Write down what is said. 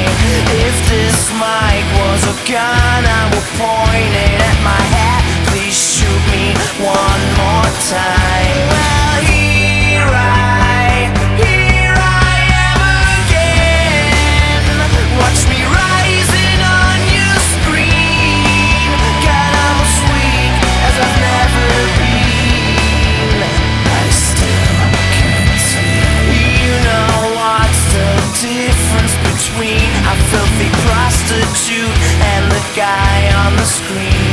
If this mic was a gun, I would point it at my head. Please shoot me one more time. Well, here I am again. Watch me rising on your screen. God, I'm as weak as I've never been. I still can't see. You know what's the difference between a filthy prostitute and the guy on the screen?